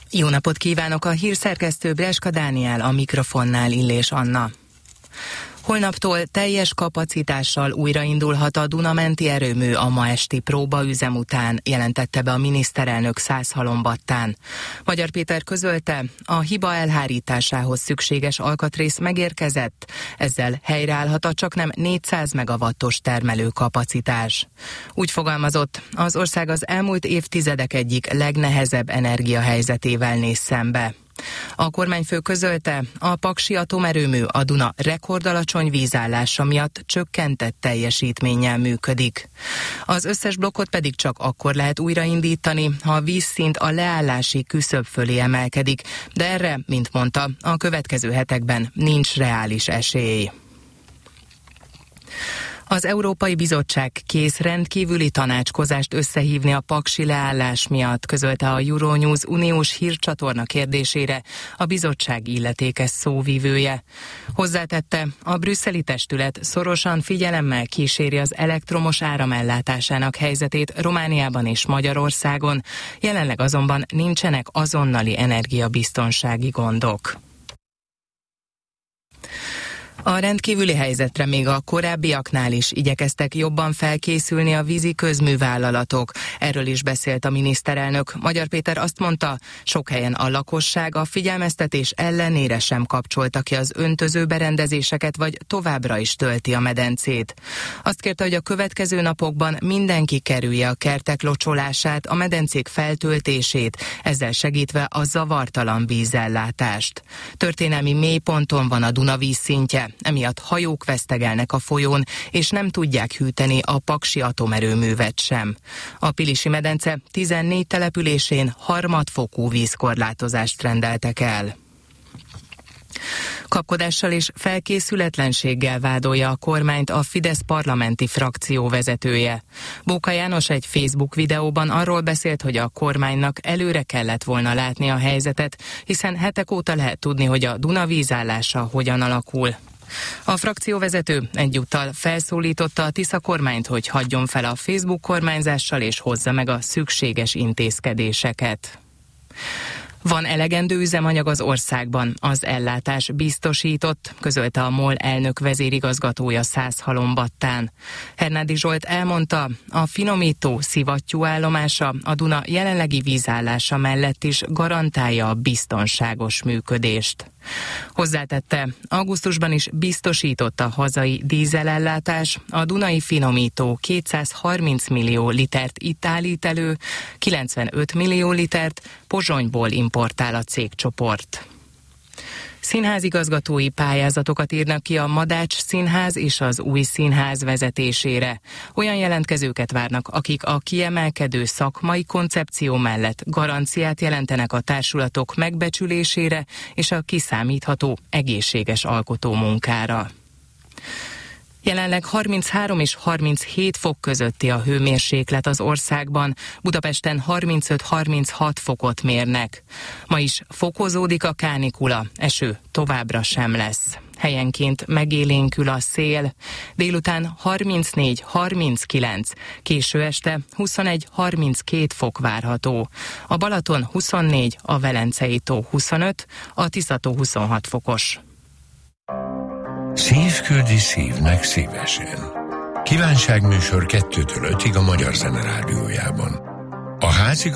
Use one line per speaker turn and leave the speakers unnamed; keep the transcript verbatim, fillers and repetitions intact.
Jó napot kívánok, a hírszerkesztő Breska Dániel, a mikrofonnál Illés Anna. Holnaptól teljes kapacitással újraindulhat a Duna-menti erőmű a ma esti próbaüzem után, jelentette be a miniszterelnök Szászhalombattán. Magyar Péter közölte, a hiba elhárításához szükséges alkatrész megérkezett, ezzel helyreállhat a csaknem négyszáz megawattos termelőkapacitás. Úgy fogalmazott, az ország az elmúlt évtizedek egyik legnehezebb energiahelyzetével néz szembe. A kormányfő közölte, a paksi atomerőmű a Duna rekordalacsony vízállása miatt csökkentett teljesítménnyel működik. Az összes blokkot pedig csak akkor lehet újraindítani, ha a vízszint a leállási küszöb fölé emelkedik, de erre, mint mondta, a következő hetekben nincs reális esély. Az Európai Bizottság kész rendkívüli tanácskozást összehívni a paksi leállás miatt, közölte a Euronews uniós hírcsatorna kérdésére a bizottság illetékes szóvivője. Hozzátette, a brüsszeli testület szorosan figyelemmel kíséri az elektromos áramellátásának helyzetét Romániában és Magyarországon, jelenleg azonban nincsenek azonnali energiabiztonsági gondok. A rendkívüli helyzetre még a korábbiaknál is igyekeztek jobban felkészülni a vízi közművállalatok. Erről is beszélt a miniszterelnök. Magyar Péter azt mondta, sok helyen a lakosság a figyelmeztetés ellenére sem kapcsolta ki az öntöző berendezéseket, vagy továbbra is tölti a medencét. Azt kérte, hogy a következő napokban mindenki kerülje a kertek locsolását, a medencék feltöltését, ezzel segítve a zavartalan vízellátást. Történelmi mélyponton van a Duna vízszintje, emiatt hajók vesztegelnek a folyón, és nem tudják hűteni a paksi atomerőművet sem. A Pilisi medence tizennégy településén harmadfokú vízkorlátozást rendeltek el. Kapkodással és felkészületlenséggel vádolja a kormányt a Fidesz parlamenti frakció vezetője. Bóka János egy Facebook videóban arról beszélt, hogy a kormánynak előre kellett volna látni a helyzetet, hiszen hetek óta lehet tudni, hogy a Duna vízállása hogyan alakul. A frakcióvezető egyúttal felszólította a Tisza kormányt, hogy hagyjon fel a Facebook kormányzással és hozza meg a szükséges intézkedéseket. Van elegendő üzemanyag az országban, az ellátás biztosított, közölte a MOL elnök vezérigazgatója Szászhalombattán. Hernádi Zsolt elmondta, a finomító szivattyú állomása a Duna jelenlegi vízállása mellett is garantálja a biztonságos működést. Hozzátette, augusztusban is biztosított a hazai dízelellátás, a dunai finomító kétszázharminc millió litert itt állít elő, kilencvenöt millió litert Pozsonyból importál a cégcsoport. Színházigazgatói pályázatokat írnak ki a Madács Színház és az Új Színház vezetésére. Olyan jelentkezőket várnak, akik a kiemelkedő szakmai koncepció mellett garanciát jelentenek a társulatok megbecsülésére és a kiszámítható, egészséges alkotómunkára. Jelenleg harminchárom és harminchét fok közötti a hőmérséklet az országban, Budapesten harmincöt-harminchat fokot mérnek. Ma is fokozódik a kánikula, eső továbbra sem lesz. Helyenként megélénkül a szél, délután harmincnégy-harminckilenc, késő este huszonegy-harminckét fok várható. A Balaton huszonnégy, a Velencei tó huszonöt, a Tisza-tó huszonhat fokos.
Szív küldi szívnek szívesen. Kívánságműsor kettőtől ötig a Magyar Zene Rádiójában. A házi